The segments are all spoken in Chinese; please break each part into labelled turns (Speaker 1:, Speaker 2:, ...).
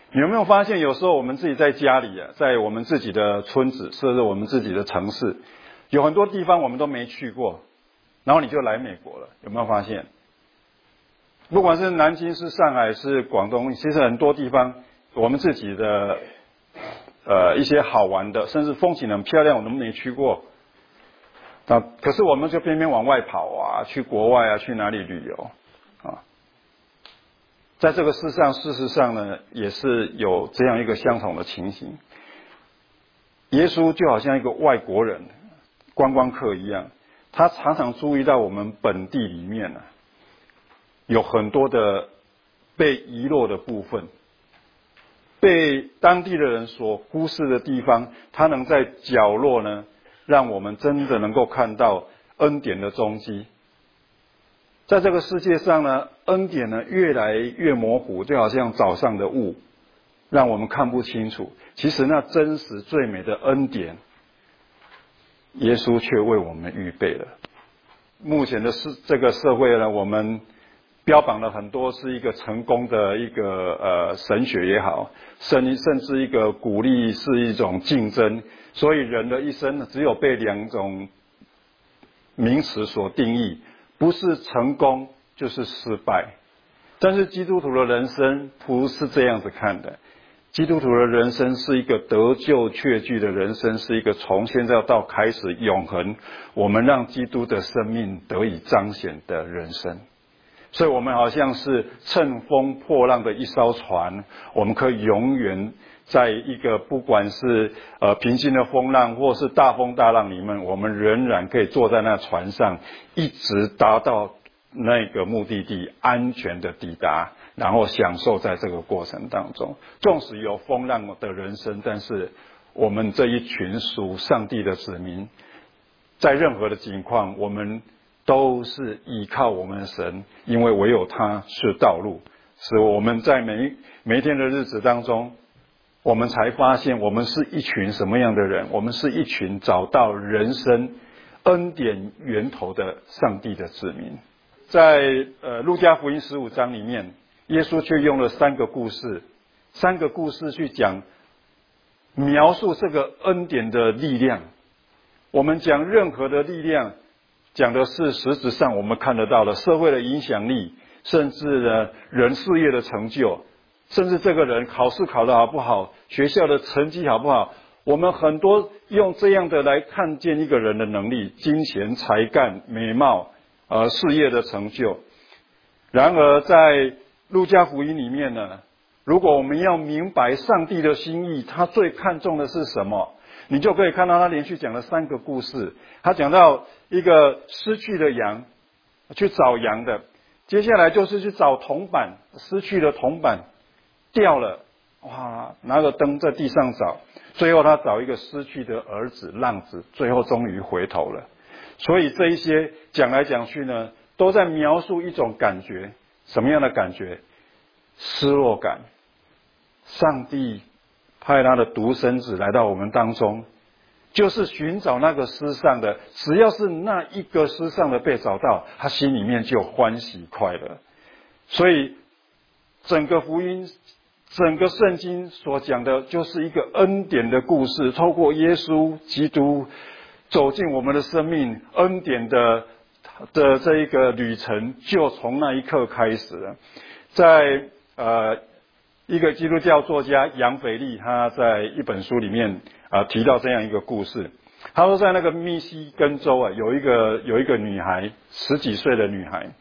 Speaker 1: 你有没有发现，有时候我们自己在家里啊，在我们自己的村子，甚至我们自己的城市，有很多地方我们都没去过，然后你就来美国了，有没有发现？不管是南京、是上海、是广东，其实很多地方我们自己的一些好玩的，甚至风景很漂亮，我们都没去过。可是我们就偏偏往外跑啊，去国外啊，去哪里旅游啊？在这个事实上呢，也是有这样一个相同的情形。耶稣就好像一个外国人、观光客一样，他常常注意到我们本地里面呢，有很多的被遗落的部分，被当地的人所忽视的地方，他能在角落呢，让我们真的能够看到恩典的踪迹。在这个世界上呢，恩典呢越来越模糊，就好像早上的雾，让我们看不清楚。其实那真实最美的恩典，耶稣却为我们预备了。目前的这个社会呢，我们标榜了很多是一个成功的一个神学也好，甚至一个鼓励是一种竞争，所以人的一生只有被两种名词所定义，不是成功就是失败。但是基督徒的人生不是这样子看的，基督徒的人生是一个得救确据的人生，是一个从现在到开始永恒，我们让基督的生命得以彰显的人生。所以我们好像是乘风破浪的一艘船，我们可以永远在一个不管是平静的风浪或是大风大浪里面，我们仍然可以坐在那船上，一直达到那个目的地，安全的抵达，然后享受在这个过程当中。纵使有风浪的人生，但是我们这一群属上帝的子民，在任何的情况，我们都是依靠我们的神，因为唯有他是道路，使我们在每一天的日子当中，我们才发现我们是一群什么样的人。我们是一群找到人生恩典源头的上帝的子民。在路加福音15章里面，耶稣却用了三个故事去讲描述这个恩典的力量。我们讲任何的力量，讲的是实质上我们看得到的社会的影响力，甚至呢人事业的成就，甚至这个人考试考得好不好，学校的成绩好不好，我们很多用这样的来看见一个人的能力、金钱、才干、美貌、事业的成就。然而在路加福音里面呢，如果我们要明白上帝的心意，他最看重的是什么，你就可以看到他连续讲了3个故事。他讲到一个失去的羊，去找羊的，接下来就是去找铜板，失去的铜板掉了，哇，拿个灯在地上找，最后他找一个失去的儿子浪子，最后终于回头了。所以这一些讲来讲去呢，都在描述一种感觉。什么样的感觉？失落感。上帝派他的独生子来到我们当中，就是寻找那个失丧的，只要是那一个失丧的被找到，他心里面就欢喜快乐。所以整个福音，整个圣经所讲的就是一个恩典的故事，透过耶稣基督走进我们的生命，恩典的这一个旅程就从那一刻开始了。在一个基督教作家杨腓力，他在一本书里面提到这样一个故事。他说在那个密西根州有一个女孩，10几岁的女孩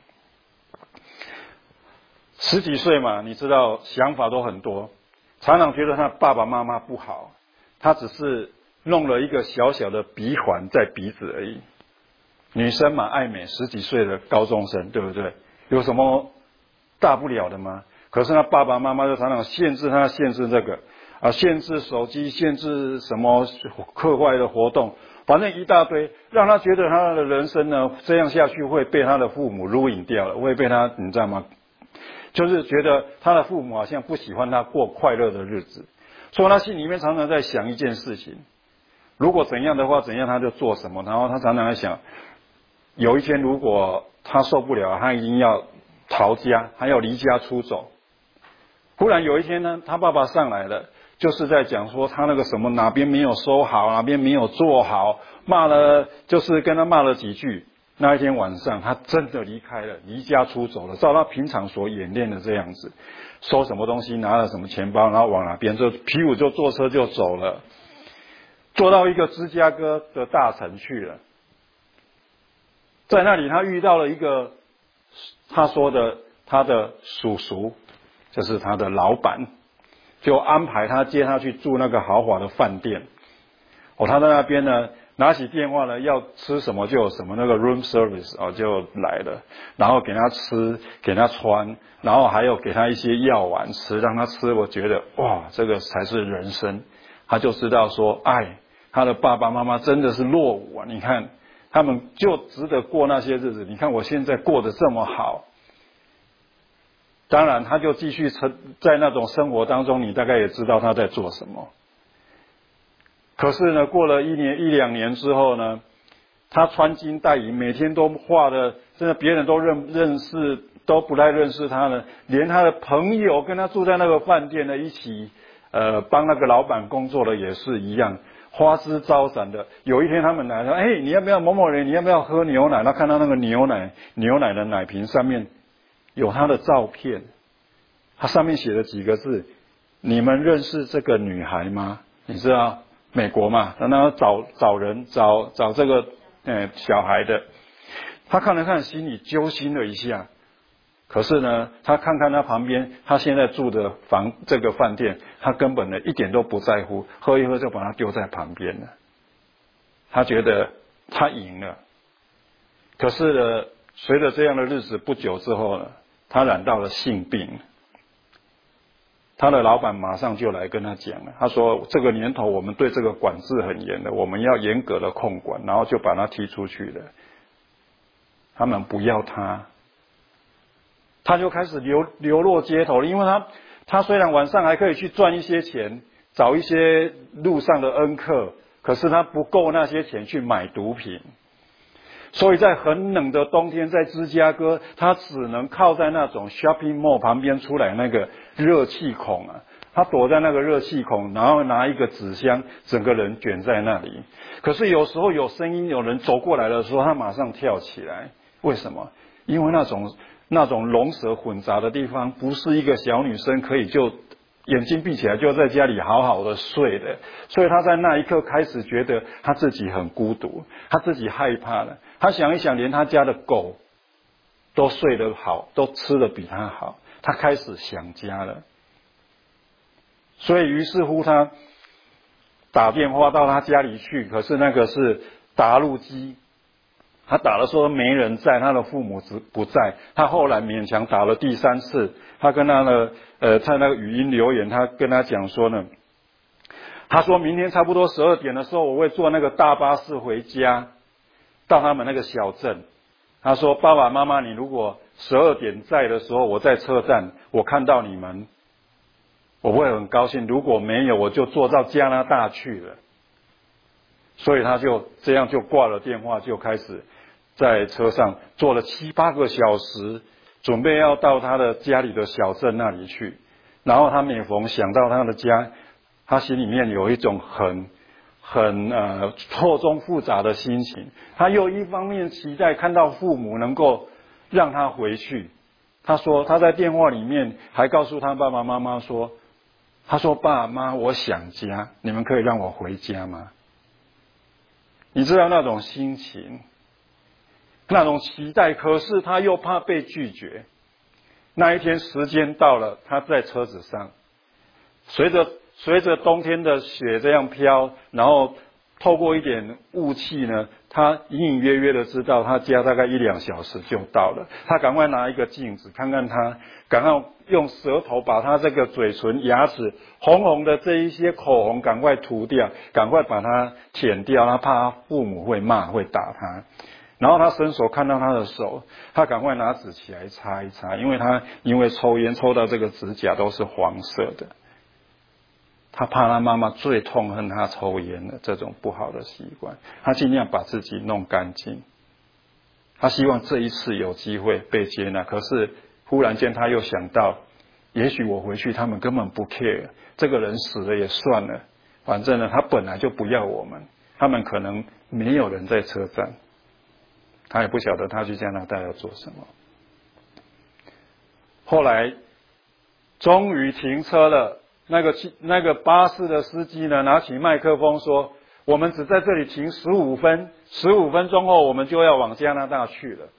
Speaker 1: ，10几岁嘛，你知道想法都很多，常常觉得她爸爸妈妈不好，她只是弄了一个小小的鼻环在鼻子而已。女生嘛，爱美，10几岁的高中生，对不对？有什么大不了的吗？可是他爸爸妈妈就常常限制他，限制这个限制手机，限制什么课外的活动，反正一大堆，让他觉得他的人生呢，这样下去会被他的父母ruin掉了，会被他，你知道吗？就是觉得他的父母好像不喜欢他过快乐的日子，所以他心里面常常在想一件事情，如果怎样的话，怎样他就做什么。然后他常常在想，有一天如果他受不了，他一定要逃家，还要离家出走。 忽然有一天呢，他爸爸上来了，就是在讲说他那个什么哪边没有收好，哪边没有做好，骂了，就是跟他骂了几句。那一天晚上，他真的离开了，离家出走了，照他平常所演练的这样子，收什么东西，拿了什么钱包，然后往哪边就屁股就坐车就走了，坐到一个芝加哥的大城去了。在那里，他遇到了一个他说的他的叔叔，就是他的老板，就安排他接他去住那个豪华的饭店。他在那边呢，拿起电话呢，要吃什么就有什么，那个 room service 就来了，然后给他吃，给他穿，然后还有给他一些药丸吃，让他吃。我觉得哇，这个才是人生。他就知道说，他的爸爸妈妈真的是落伍啊！你看，他们就值得过那些日子。你看我现在过得这么好。当然，他就继续在那种生活当中，你大概也知道他在做什么。可是呢，过了一两年之后呢，他穿金戴银，每天都画的，真的别人都认识，都不太认识他呢。连他的朋友跟他住在那个饭店呢，一起帮那个老板工作的也是一样，花枝招展的。有一天他们来说，你要不要某某人？你要不要喝牛奶？他看到那个牛奶的奶瓶上面有他的照片，他上面写了几个字：你们认识这个女孩吗？你知道？美国嘛，然后找人找这个小孩的，他看了看，心里揪心了一下。可是呢，他看看他旁边，他现在住的这个饭店，他根本呢一点都不在乎，喝一喝就把他丢在旁边了。他觉得他赢了。可是呢，随着这样的日子不久之后呢，他染到了性病。他的老板马上就来跟他讲了，他说这个年头我们对这个管制很严的，我们要严格的控管，然后就把他踢出去了。他们不要他，他就开始流落街头了。因为他虽然晚上还可以去赚一些钱，找一些路上的恩客，可是他不够那些钱去买毒品。所以在很冷的冬天，在芝加哥，他只能靠在那种 shopping mall 旁边出来那个热气孔啊，他躲在那个热气孔，然后拿一个纸箱，整个人卷在那里。可是有时候有声音，有人走过来的时候，他马上跳起来。为什么？因为那种龙蛇混杂的地方，不是一个小女生可以就眼睛闭起来就在家里好好的睡的。所以他在那一刻开始觉得他自己很孤独，他自己害怕了。他想一想，连他家的狗都睡得好，都吃得比他好，他开始想家了。所以于是乎他打电话到他家里去，可是那个是答录机，他打了说没人在，他的父母不在。他后来勉强打了第3次，他跟他的在那个语音留言，他跟他讲说呢，他说明天差不多12点的时候，我会坐那个大巴士回家，到他们那个小镇。他说爸爸妈妈，你如果12点在的时候，我在车站，我看到你们，我会很高兴，如果没有，我就坐到加拿大去了。所以他就这样就挂了电话，就开始在车上坐了7、8个小时，准备要到他的家里的小镇那里去。然后他每逢想到他的家，他心里面有一种很错综复杂的心情。他又一方面期待看到父母能够让他回去。他说他在电话里面还告诉他爸爸妈妈说，他说爸妈，我想家，你们可以让我回家吗？你知道那种心情，那种期待，可是他又怕被拒绝。那一天时间到了，他在车子上，随着冬天的雪这样飘，然后透过一点雾气呢，他隐隐约约的知道他家大概1、2小时就到了。他赶快拿一个镜子看看他，赶快用舌头把他这个嘴唇、牙齿红红的这一些口红赶快涂掉，赶快把它舔掉。他怕他父母会骂会打他。然后他伸手看到他的手，他赶快拿纸起来擦一擦，因为抽烟抽到这个指甲都是黄色的。他怕他妈妈最痛恨他抽烟的这种不好的习惯，他尽量把自己弄干净。他希望这一次有机会被接纳，可是忽然间他又想到， 也许我回去他们根本不 care， 这个人死了也算了，反正呢他本来就不要我们，他们可能没有人在车站，他也不晓得他去加拿大要做什么。后来终于停车了，那个巴士的司机呢拿起麦克风说，我们只在这里停15分钟后我们就要往加拿大去了。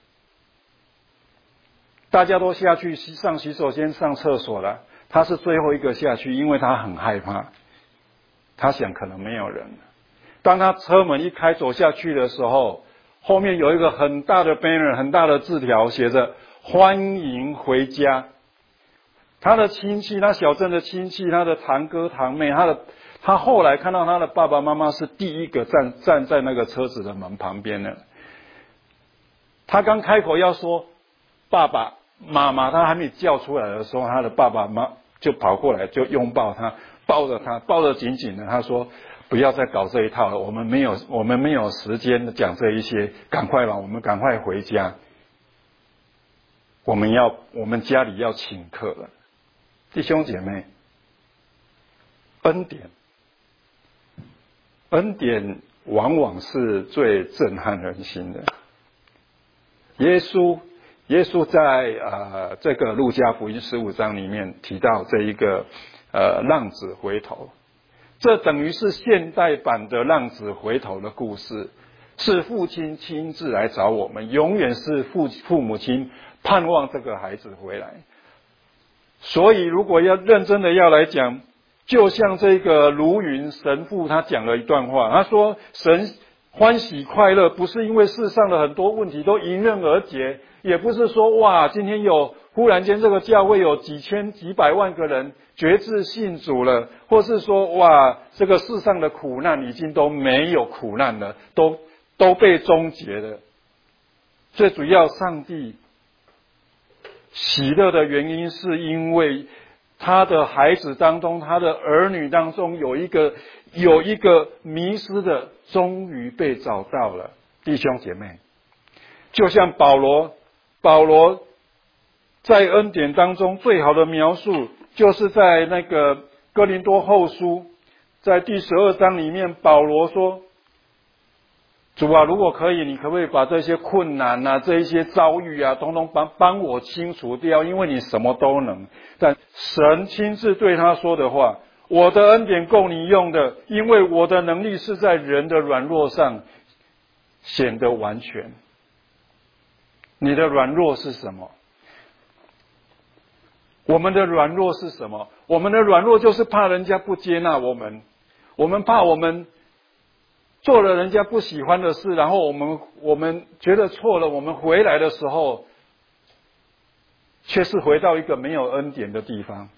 Speaker 1: 大家都下去上洗手间上厕所了，他是最后一个下去，因为他很害怕，他想可能没有人了。当他车门一开走下去的时候，后面有一个很大的 banner， 很大的字条，写着欢迎回家。他的亲戚，他小镇的亲戚，他的堂哥堂妹，他后来看到他的爸爸妈妈是第一个站在那个车子的门旁边的。他刚开口要说爸爸妈妈，他还没叫出来的时候，他的爸爸妈妈就跑过来，就拥抱他，抱得紧紧的。他说不要再搞这一套了，我们没有时间讲这一些，赶快吧，我们赶快回家，我们家里要请客了。弟兄姐妹，恩典往往是最震撼人心的。耶稣在这个路加福音15章里面提到这一个浪子回头，这等于是现代版的浪子回头的故事，是父亲亲自来找我们，永远是父母亲盼望这个孩子回来。所以如果要认真的要来讲，就像这个卢云神父他讲了一段话，他说神欢喜快乐不是因为世上的很多问题都迎刃而解，也不是说哇今天忽然间这个教会有几千几百万个人决志信主了，或是说哇这个世上的苦难已经都没有苦难了，都被终结了。最主要上帝喜乐的原因是因为他的孩子当中，他的儿女当中有一个迷失的终于被找到了。弟兄姐妹，就像保罗在恩典当中最好的描述，就是在那个哥林多后书在第12章里面，保罗说，主啊，如果可以，你可不可以把这些困难啊，这一些遭遇啊，统统帮我清除掉，因为你什么都能。但神亲自对他说的话，我的恩典够你用的，因为我的能力是在人的软弱上显得完全。你的软弱是什么？我们的软弱是什么？我们的软弱就是怕人家不接纳我们，我们怕我们做了人家不喜欢的事，然后我们觉得错了，我们回来的时候却是回到一个没有恩典的地方。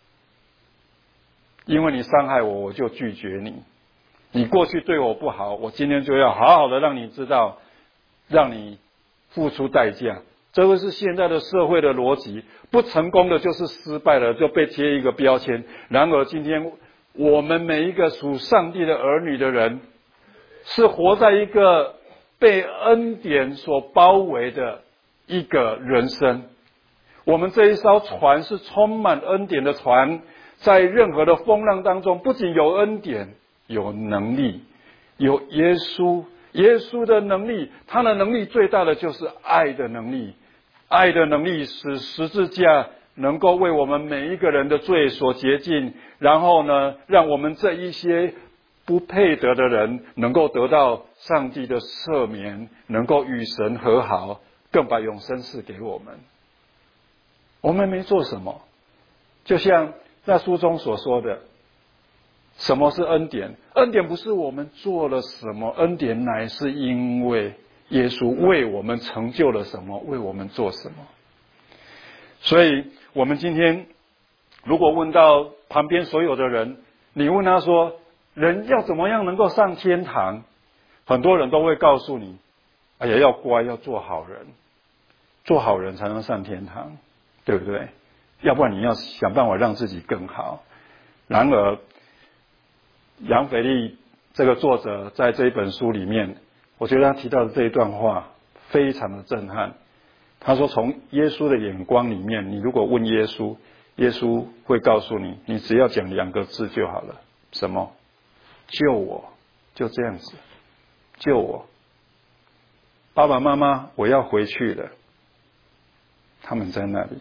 Speaker 1: 因为你伤害我，我就拒绝你。你过去对我不好，我今天就要好好的让你知道，让你付出代价。这个是现在的社会的逻辑，不成功的就是失败了，就被贴一个标签。然而今天我们每一个属上帝的儿女的人，是活在一个被恩典所包围的一个人生。我们这一艘船是充满恩典的船，在任何的风浪当中，不仅有恩典，有能力，有耶稣的能力。他的能力最大的就是爱的能力，爱的能力使十字架能够为我们每一个人的罪所洁净，然后呢，让我们这一些不配得的人能够得到上帝的赦免，能够与神和好，更把永生赐给我们。我们没做什么，就像在书中所说的，什么是恩典？恩典不是我们做了什么，恩典乃是因为耶稣为我们成就了什么，为我们做什么。所以我们今天如果问到旁边所有的人，你问他说人要怎么样能够上天堂，很多人都会告诉你，哎呀，要乖，要做好人，做好人才能上天堂，对不对？要不然你要想办法让自己更好。然而杨腓力这个作者在这一本书里面，我觉得他提到的这一段话非常的震撼。他说从耶稣的眼光里面，你如果问耶稣耶稣会告诉你，你只要讲2个字就好了，什么？救我，就这样子，救我。爸爸妈妈，我要回去了。他们在那里。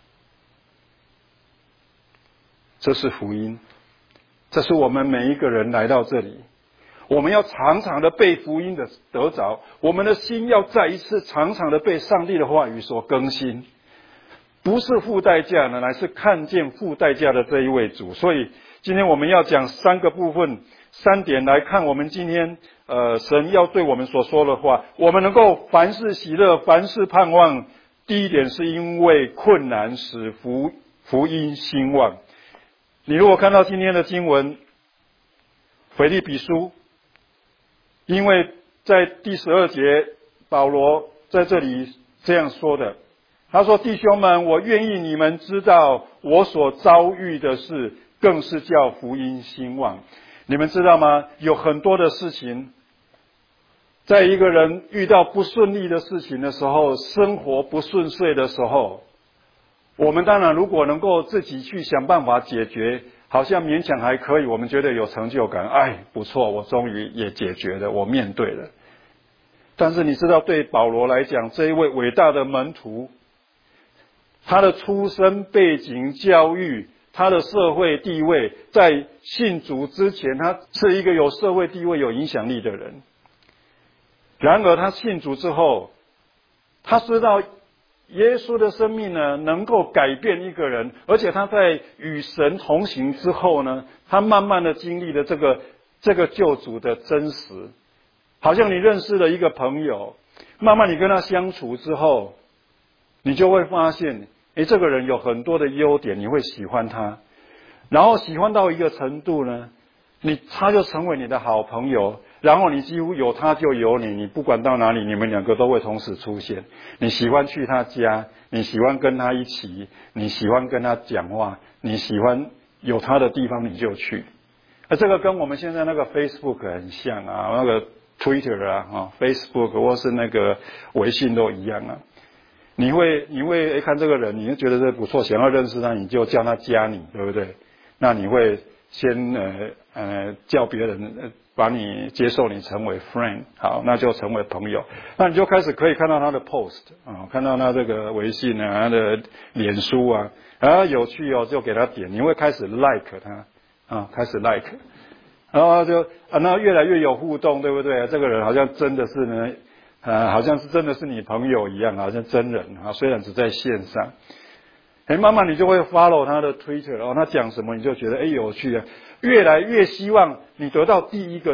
Speaker 1: 这是福音，这是我们每一个人来到这里，我们要常常的被福音的得着，我们的心要再一次常常的被上帝的话语所更新，不是付代价呢，乃是看见付代价的这一位主。所以今天我们要讲3个部分，3点来看我们今天神要对我们所说的话。我们能够凡事喜乐，凡事盼望。第一点是因为困难使福音兴旺。你如果看到今天的经文腓立比书，因为在第12节保罗在这里这样说的，他说：弟兄们，我愿意你们知道我所遭遇的事，更是叫福音兴旺。你们知道吗？有很多的事情，在一个人遇到不顺利的事情的时候，生活不顺遂的时候，我们当然如果能够自己去想办法解决，好像勉强还可以，我们觉得有成就感，不错，我终于也解决了，我面对了。但是你知道，对保罗来讲，这一位伟大的门徒，他的出身背景、教育，他的社会地位，在信主之前，他是一个有社会地位、有影响力的人。然而他信主之后，他知道耶稣的生命呢，能够改变一个人，而且他在与神同行之后呢，他慢慢的经历了这个救主的真实。好像你认识了一个朋友，慢慢你跟他相处之后，你就会发现，这个人有很多的优点，你会喜欢他，然后喜欢到一个程度呢，他就成为你的好朋友，然后你几乎有他就有你，你不管到哪里，你们2个都会同时出现。你喜欢去他家，你喜欢跟他一起，你喜欢跟他讲话，你喜欢有他的地方你就去。这个跟我们现在那个 Facebook 很像啊，那个 Twitter 啊，Facebook 或是那个微信都一样啊。你会看这个人，你就觉得这不错，想要认识他，你就叫他加你，对不对？那你会先叫别人把你接受你成为 friend， 好，那就成为朋友。那你就开始可以看到他的 post 看到他这个微信啊，他的脸书啊，有趣就给他点，你会开始 like 他开始 like， 然后那越来越有互动，对不对？这个人好像真的是呢，好像是真的是你朋友一样，好像真人虽然只在线上。慢慢你就会 follow 他的 Twitter， 他讲什么你就觉得有趣啊，越来越希望你得到第一个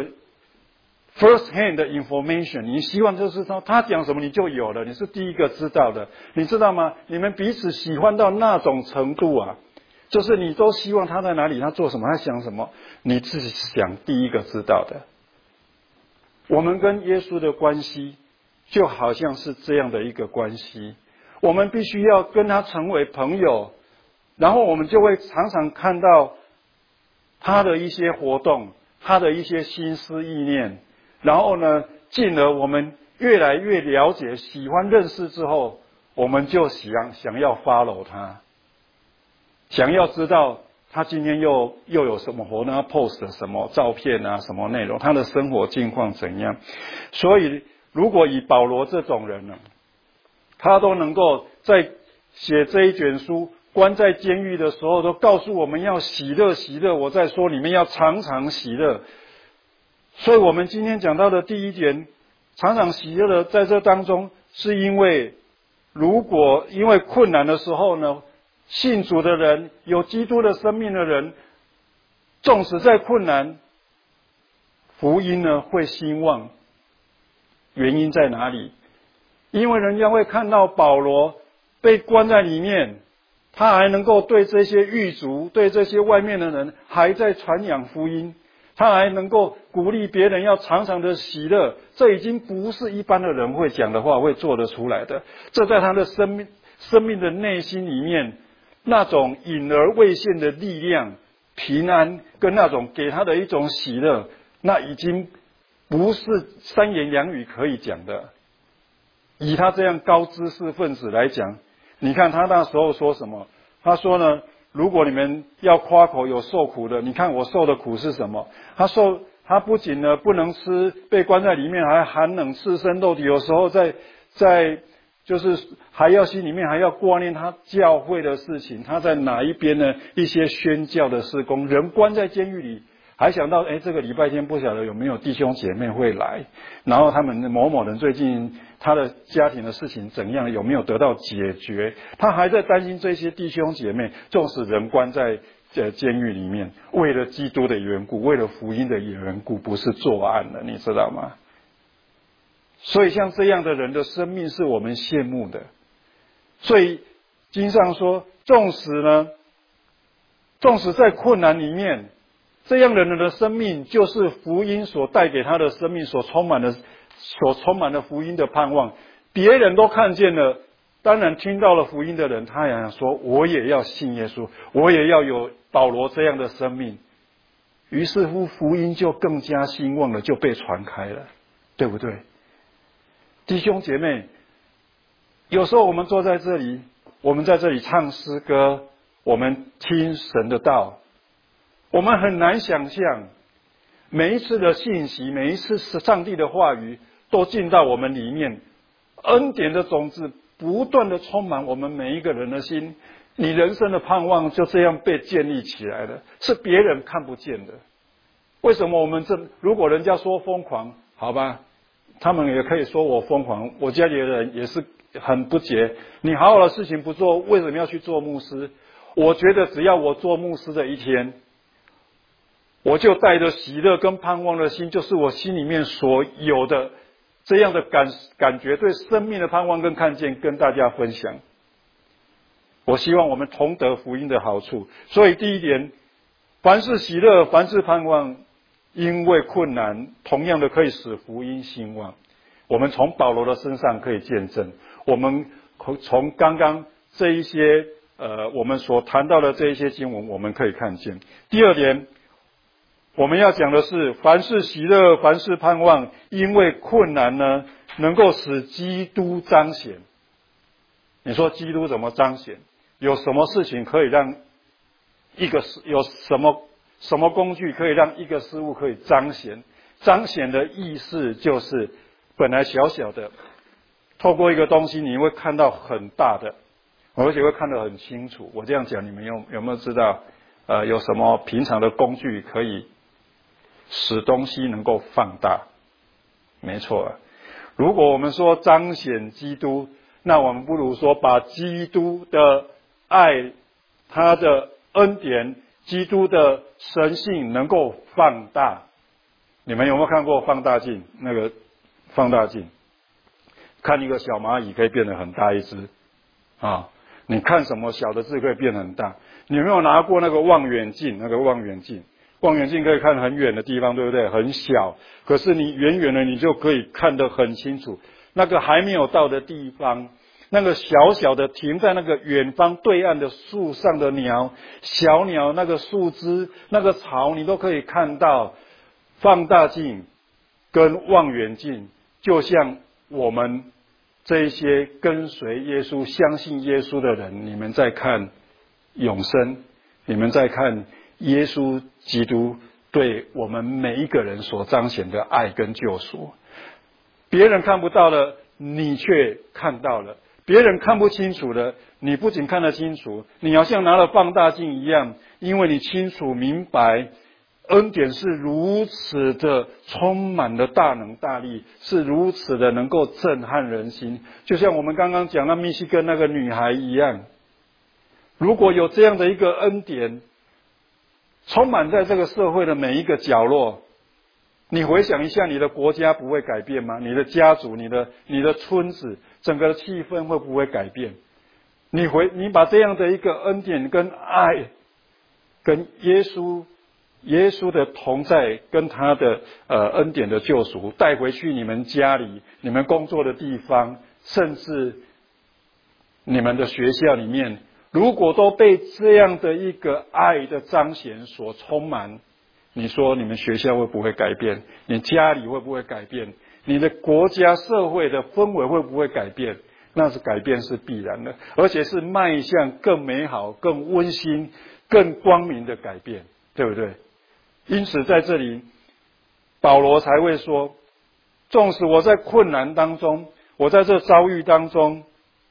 Speaker 1: first hand 的 information， 你希望就是说他讲什么你就有了，你是第一个知道的。你知道吗？你们彼此喜欢到那种程度啊，就是你都希望他在哪里，他做什么，他想什么，你自己想第一个知道的。我们跟耶稣的关系就好像是这样的一个关系，我们必须要跟他成为朋友，然后我们就会常常看到他的一些活动，他的一些心思意念，然后呢，进而我们越来越了解、喜欢、认识之后，我们就想要 follow 他，想要知道他今天又有什么活动，他 post 什么照片啊，什么内容，他的生活境况怎样。所以如果以保罗这种人呢，他都能够在写这一卷书，关在监狱的时候都告诉我们要喜乐喜乐，我在说你们要常常喜乐。所以我们今天讲到的第一点，常常喜乐的在这当中，是因为因为困难的时候呢，信主的人，有基督的生命的人，纵使在困难，福音呢会兴旺。原因在哪里？因为人家会看到保罗被关在里面，他还能够对这些狱卒，对这些外面的人还在传扬福音，他还能够鼓励别人要常常的喜乐，这已经不是一般的人会讲的话，会做得出来的。这在他的生命的内心里面，那种隐而未现的力量、平安，跟那种给他的一种喜乐，那已经不是三言两语可以讲的。以他这样高知识分子来讲，你看他那时候说什么？他说呢， 如果你们要夸口有受苦的，你看我受的苦是什么？他不仅呢不能吃，被关在里面，还寒冷赤身露体，有时候在就是还要心里面还要挂念他教会的事情，他在哪一边呢？一些宣教的事工，人关在监狱里，还想到这个礼拜天不晓得有没有弟兄姐妹会来，然后他们某某人最近他的家庭的事情怎样，有没有得到解决，他还在担心这些弟兄姐妹，纵使人关在监狱里面，为了基督的缘故，为了福音的缘故，不是作案了，你知道吗？所以像这样的人的生命是我们羡慕的。所以经上说，纵使在困难里面，这样的人的生命就是福音所带给他的生命所充满的福音的盼望。别人都看见了，当然听到了福音的人，他也想说我也要信耶稣，我也要有保罗这样的生命。于是乎福音就更加兴旺了，就被传开了，对不对？弟兄姐妹，有时候我们坐在这里，我们在这里唱诗歌，我们听神的道，我们很难想象每一次的信息，每一次上帝的话语都进到我们里面，恩典的种子不断的充满我们每一个人的心，你人生的盼望就这样被建立起来了，是别人看不见的。为什么我们如果人家说疯狂，好吧，他们也可以说我疯狂，我家里的人也是很不解，你好好的事情不做，为什么要去做牧师？我觉得只要我做牧师的一天，我就带着喜乐跟盼望的心，就是我心里面所有的这样的感觉，对生命的盼望跟看见，跟大家分享。我希望我们同得福音的好处。所以第一点，凡是喜乐，凡是盼望，因为困难，同样的可以使福音兴旺。我们从保罗的身上可以见证，我们从刚刚这一些我们所谈到的这一些经文，我们可以看见。第二点，我们要讲的是，凡是喜乐，凡是盼望，因为困难呢，能够使基督彰显。你说基督怎么彰显？有什么事情可以让有什么工具可以让一个事物可以彰显？彰显的意思就是本来小小的，透过一个东西你会看到很大的，而且会看得很清楚。我这样讲，你们有没有知道有什么平常的工具可以使东西能够放大？没错，如果我们说彰显基督，那我们不如说把基督的爱，他的恩典，基督的神性能够放大。你们有没有看过放大镜？那个放大镜，看一个小蚂蚁可以变得很大一只啊！你看什么小的字可以变得很大？你有没有拿过那个望远镜？望远镜可以看很远的地方，对不对？很小，可是你远远的你就可以看得很清楚。那个还没有到的地方，那个小小的停在那个远方对岸的树上的小鸟，那个树枝，那个草，你都可以看到。放大镜跟望远镜，就像我们这一些跟随耶稣、相信耶稣的人，你们在看永生，你们在看耶稣基督对我们每一个人所彰显的爱跟救赎。别人看不到的，你却看到了；别人看不清楚的，你不仅看得清楚，你好像拿了放大镜一样，因为你清楚明白恩典是如此的充满了大能大力，是如此的能够震撼人心，就像我们刚刚讲到密西根那个女孩一样。如果有这样的一个恩典充满在这个社会的每一个角落，你回想一下，你的国家不会改变吗？你的家族，你的村子，整个气氛会不会改变？你把这样的一个恩典跟爱跟耶稣的同在跟他的恩典的救赎带回去你们家里，你们工作的地方，甚至你们的学校里面，如果都被这样的一个爱的彰显所充满，你说你们学校会不会改变？你家里会不会改变？你的国家社会的氛围会不会改变？ 那是改变是必然的，而且是迈向更美好、更温馨、更光明的改变，对不对？因此在这里，保罗才会说，纵使我在困难当中，我在这遭遇当中，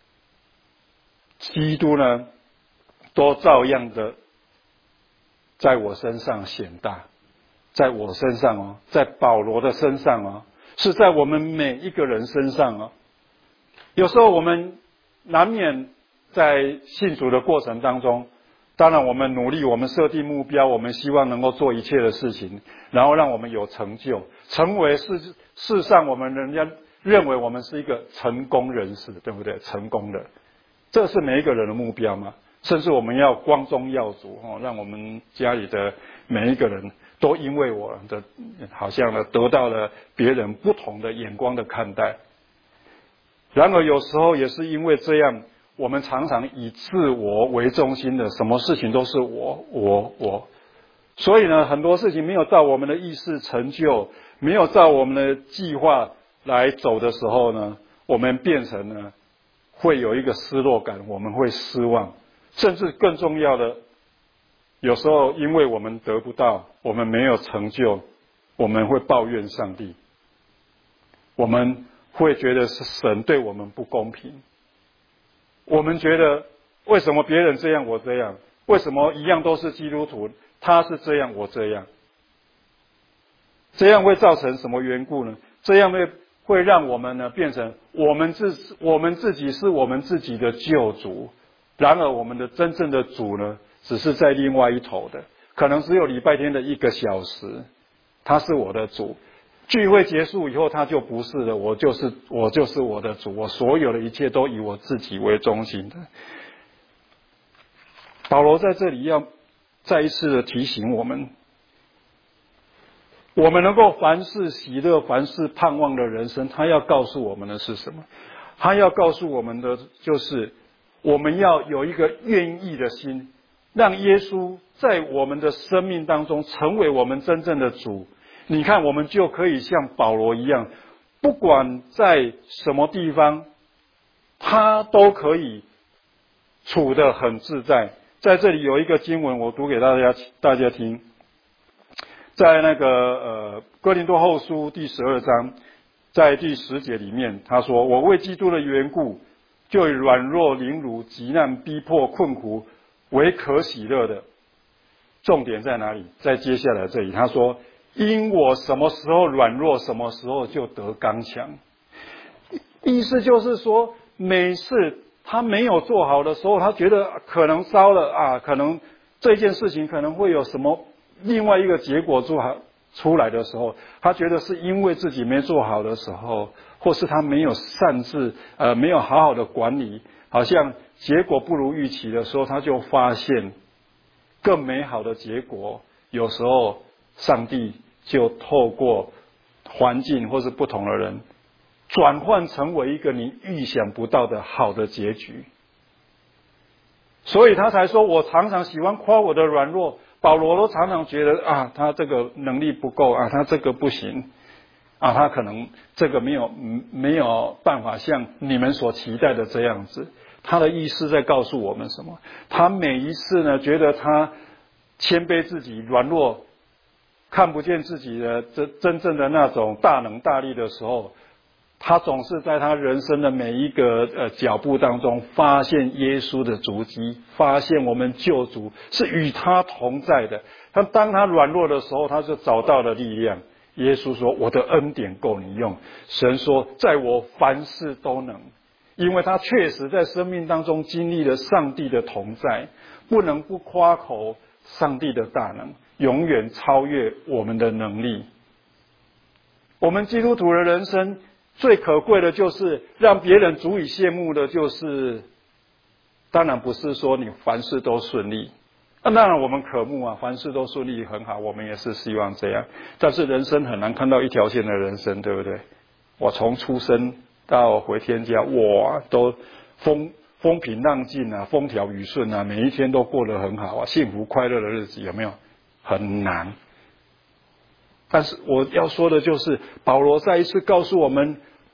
Speaker 1: 基督呢，都照样的在我身上显大，在我身上哦，在保罗的身上哦，是在我们每一个人身上哦。有时候我们难免在信主的过程当中，当然我们努力，我们设定目标，我们希望能够做一切的事情，然后让我们有成就，成为世上我们人家认为我们是一个成功人士，对不对？成功的，这是每一个人的目标嘛。甚至我们要光宗耀祖让我们家里的每一个人都因为我的好像呢得到了别人不同的眼光的看待。然而有时候也是因为这样，我们常常以自我为中心的，什么事情都是我，所以呢很多事情没有照我们的意识成就，没有照我们的计划来走的时候呢，我们变成呢会有一个失落感，我们会失望，甚至更重要的，有时候因为我们得不到，我们没有成就，我们会抱怨上帝，我们会觉得是神对我们不公平，我们觉得为什么别人这样我这样，为什么一样都是基督徒，他是这样我这样，这样会造成什么缘故呢？这样会让我们呢变成我们自己是我们自己的救主，然而我们的真正的主呢只是在另外一头的，可能只有礼拜天的1个小时，他是我的主，聚会结束以后他就不是了，我就是我的主，我所有的一切都以我自己为中心的。保罗在这里要再一次的提醒我们，我们能够凡事喜乐，凡事盼望的人生，他要告诉我们的是什么？他要告诉我们的就是我们要有一个愿意的心，让耶稣在我们的生命当中成为我们真正的主。你看，我们就可以像保罗一样，不管在什么地方，他都可以处得很自在。在这里有一个经文，我读给大家听，在那个哥林多后书第12章，在第10节里面，他说：“我为基督的缘故，就以软弱、凌辱、急难、逼迫、困苦为可喜乐的。”重点在哪里？在接下来这里，他说：“因我什么时候软弱，什么时候就得刚强。”意思就是说，每次他没有做好的时候，他觉得可能糟了啊，可能这件事情可能会有什么另外一个结果出来的时候，他觉得是因为自己没做好的时候，或是他没有善治，没有好好的管理，好像结果不如预期的时候，他就发现更美好的结果，有时候上帝就透过环境或是不同的人，转换成为一个你预想不到的好的结局。所以他才说，我常常喜欢夸我的软弱，保罗都常常觉得啊，他这个能力不够啊，他这个不行啊，他可能这个没有办法像你们所期待的这样子。他的意思在告诉我们什么？他每一次呢，觉得他谦卑自己、软弱，看不见自己的真正的那种大能大力的时候，他总是在他人生的每一个脚步当中发现耶稣的足迹，发现我们救主是与他同在的。当他软弱的时候，他就找到了力量。耶稣说：“我的恩典够你用。”神说：“在我凡事都能。”因为他确实在生命当中经历了上帝的同在，不能不夸口上帝的大能，永远超越我们的能力。我们基督徒的人生最可贵的就是让别人足以羡慕的，就是当然不是说你凡事都顺利，当然我们渴慕啊，凡事都顺利很好，我们也是希望这样。但是人生很难看到一条线的人生，对不对？我从出生到回天家，哇，都风平浪静啊，风调雨顺啊，每一天都过得很好啊，幸福快乐的日子有没有？很难。但是我要说的就是，保罗再一次告诉我们，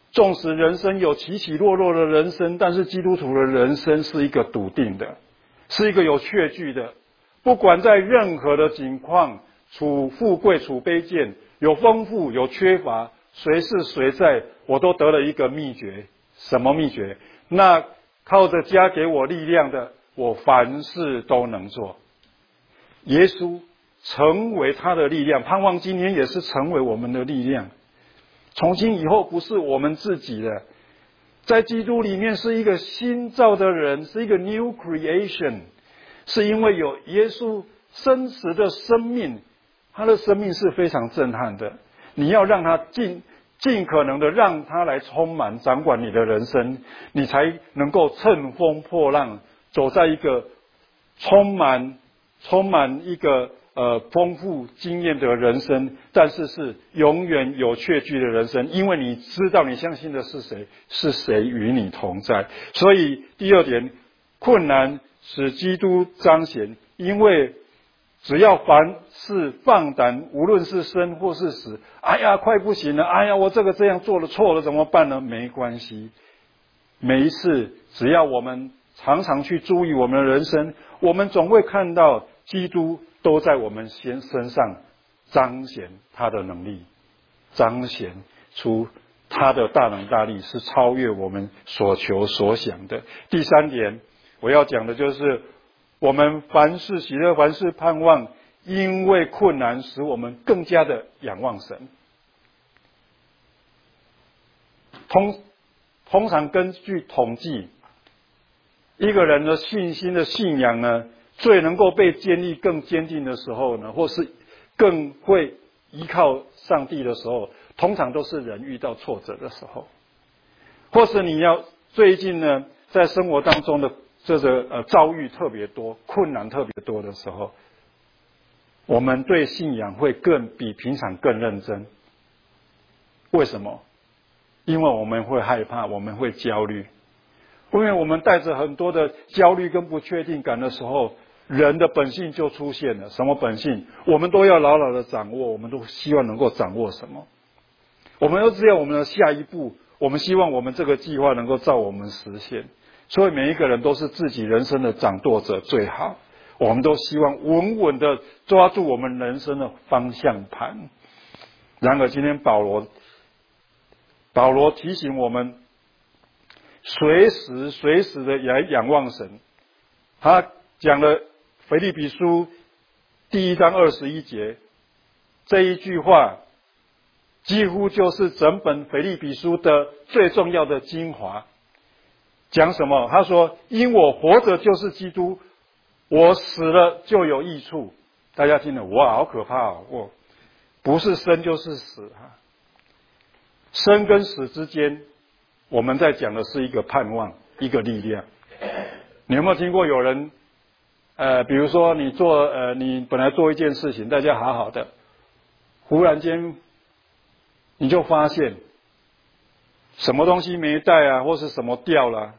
Speaker 1: 纵使人生有起起落落的人生，但是基督徒的人生是一个笃定的，是一个有确据的。不管在任何的境况，处富贵处卑贱，有丰富有缺乏，谁是谁在，我都得了一个秘诀。什么秘诀？那靠着加给我力量的，我凡事都能做。耶稣成为他的力量，盼望今天也是成为我们的力量。从今以后不是我们自己的，在基督里面是一个新造的人，是一个 new creation， 是因为有耶稣真实的生命，他的生命是非常震撼的。你要让他尽可能的让他来充满掌管你的人生，你才能够乘风破浪，走在一个充满一个丰富经验的人生，但是是永远有确据的人生，因为你知道你相信的是谁，是谁与你同在。所以第二点，困难使基督彰显，因为只要凡事放胆，无论是生或是死，哎呀快不行了，哎呀我这样做了错了怎么办呢？没关系，每一次只要我们常常去注意我们的人生，我们总会看到基督都在我们身上彰显他的能力，彰显出他的大能大力，是超越我们所求所想的。第三点我要讲的就是我们凡事喜乐，凡事盼望，因为困难使我们更加的仰望神。通常根据统计，一个人的信心的信仰呢，最能够被建立更坚定的时候呢，或是更会依靠上帝的时候，通常都是人遇到挫折的时候，或是你要最近呢，在生活当中的遭遇特别多，困难特别多的时候，我们对信仰会比平常更认真。为什么？因为我们会害怕，我们会焦虑。因为我们带着很多的焦虑跟不确定感的时候，人的本性就出现了。什么本性？我们都要牢牢的掌握，我们都希望能够掌握什么？我们都知道我们的下一步，我们希望我们这个计划能够照我们实现。所以每一个人都是自己人生的掌舵者最好，我们都希望稳稳的抓住我们人生的方向盘。然而今天保罗提醒我们，随时的来仰望神。他讲了腓立比书第1章21节，这一句话几乎就是整本腓立比书的最重要的精华。讲什么？他说因我活着就是基督，我死了就有益处。大家听了，哇好可怕哦！不是生就是死啊！生跟死之间，我们在讲的是一个盼望，一个力量。你有没有听过有人比如说你本来做一件事情，大家好好的，忽然间你就发现什么东西没带啊，或是什么掉了，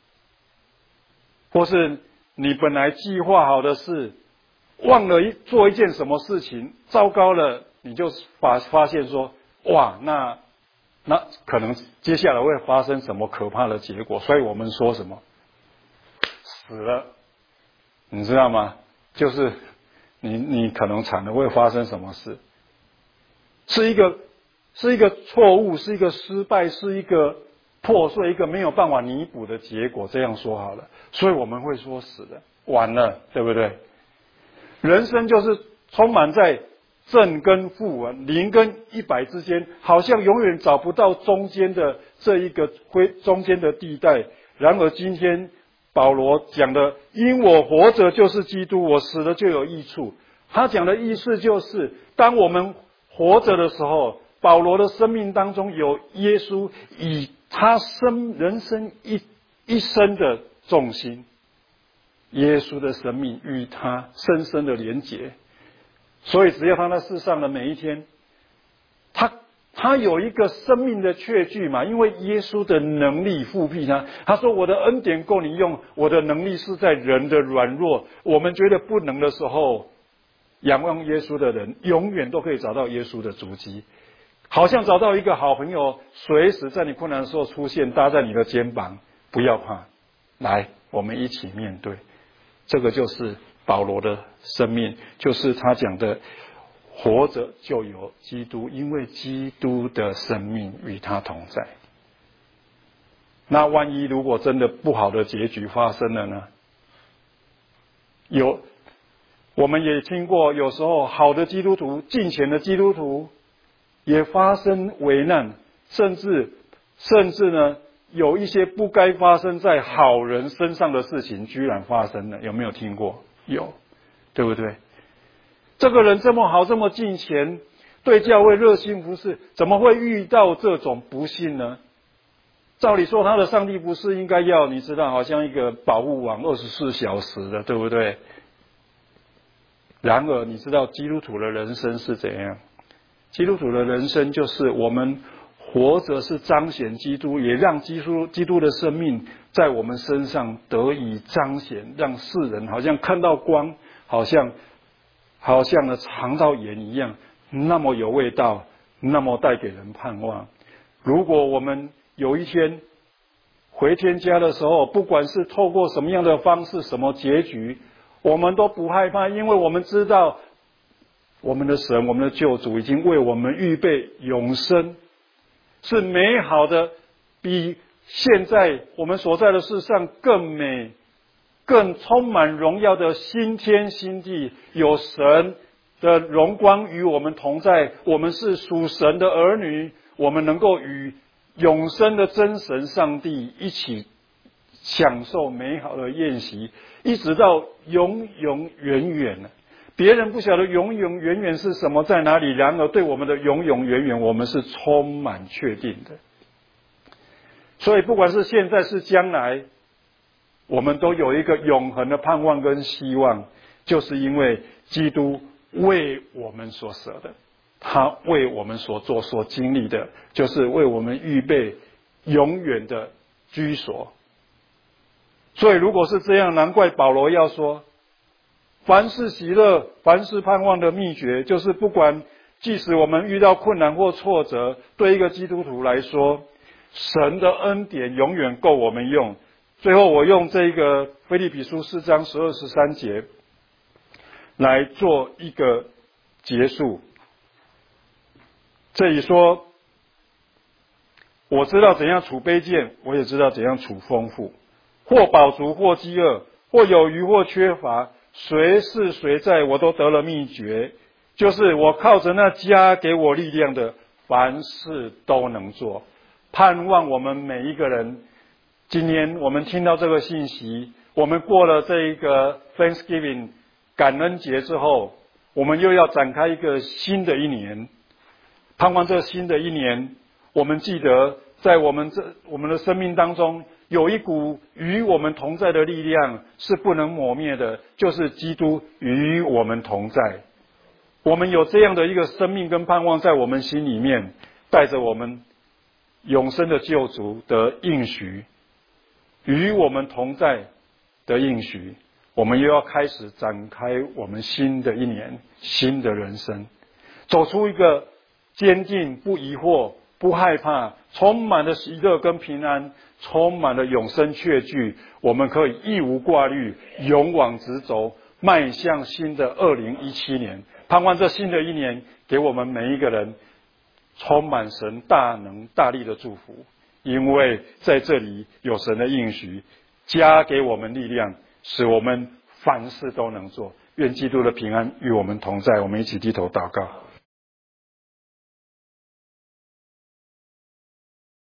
Speaker 1: 或是你本来计划好的事忘了做一件什么事情，糟糕了，你就发现说，哇，那可能接下来会发生什么可怕的结果。所以我们说什么死了，你知道吗？就是你可能惨了，会发生什么事？是一个错误，是一个失败，是一个破碎，一个没有办法弥补的结果。这样说好了，所以我们会说死了，完了，对不对？人生就是充满在正跟负，0跟100之间，好像永远找不到中间的这一个中间的地带。然而今天保罗讲的，因我活着就是基督，我死了就有益处。他讲的意思就是，当我们活着的时候，保罗的生命当中有耶稣，以他人生一生的重心，耶稣的生命与他深深的连结。所以只要他在世上的每一天，他有一个生命的确据嘛，因为耶稣的能力复辟他。他说我的恩典够你用，我的能力是在人的软弱。我们觉得不能的时候，仰望耶稣的人永远都可以找到耶稣的足迹。 好像找到一个好朋友，随时在你困难的时候出现，搭在你的肩膀，不要怕，来，我们一起面对。这个就是保罗的生命，就是他讲的活着就有基督，因为基督的生命与他同在。那万一如果真的不好的结局发生了呢？我们也听过，有时候好的基督徒、敬虔的基督徒也发生危难，甚至呢，有一些不该发生在好人身上的事情居然发生了，有没有听过？有，对不对？这个人这么好，这么敬虔，对教会热心服侍，怎么会遇到这种不幸呢？照理说他的上帝不是应该要你知道，好像一个保护网24小时的，对不对？然而你知道基督徒的人生是怎样？基督徒的人生就是我们活着是彰显基督，也让基督的生命在我们身上得以彰显，让世人好像看到光，好像呢尝到盐一样，那么有味道，那么带给人盼望。如果我们有一天回天家的时候，不管是透过什么样的方式，什么结局，我们都不害怕，因为我们知道我们的神，我们的救主已经为我们预备永生，是美好的，比现在我们所在的世上更美，更充满荣耀的新天新地，有神的荣光与我们同在，我们是属神的儿女，我们能够与永生的真神上帝一起享受美好的宴席，一直到永永远远。别人不晓得永永远远是什么，在哪里，然而对我们的永永远远，我们是充满确定的。所以不管是现在是将来，我们都有一个永恒的盼望跟希望，就是因为基督为我们所舍的，他为我们所做所经历的，就是为我们预备永远的居所。所以如果是这样，难怪保罗要说，凡事喜乐，凡事盼望的秘诀，就是不管即使我们遇到困难或挫折，对一个基督徒来说，神的恩典永远够我们用。最后我用这个腓立比书4章12、13节来做一个结束。这里说，我知道怎样处卑贱，我也知道怎样处丰富，或饱足或饥饿，或有余或缺乏，谁是谁在，我都得了秘诀，就是我靠着那加给我力量的，凡事都能做。盼望我们每一个人，今天我们听到这个信息，我们过了这一个 Thanksgiving 感恩节之后，我们又要展开一个新的一年。盼望这新的一年，我们记得在我们的生命当中，有一股与我们同在的力量是不能磨灭的，就是基督与我们同在。我们有这样的一个生命跟盼望在我们心里面，带着我们永生的救主的应许，与我们同在的应许，我们又要开始展开我们新的一年，新的人生，走出一个坚定、不疑惑、不害怕，充满了喜乐跟平安，充满了永生确据，我们可以一无挂虑，勇往直走，迈向新的2017年。盼望这新的一年给我们每一个人充满神大能大力的祝福，因为在这里有神的应许，加给我们力量，使我们凡事都能做。愿基督的平安与我们同在。我们一起低头祷告。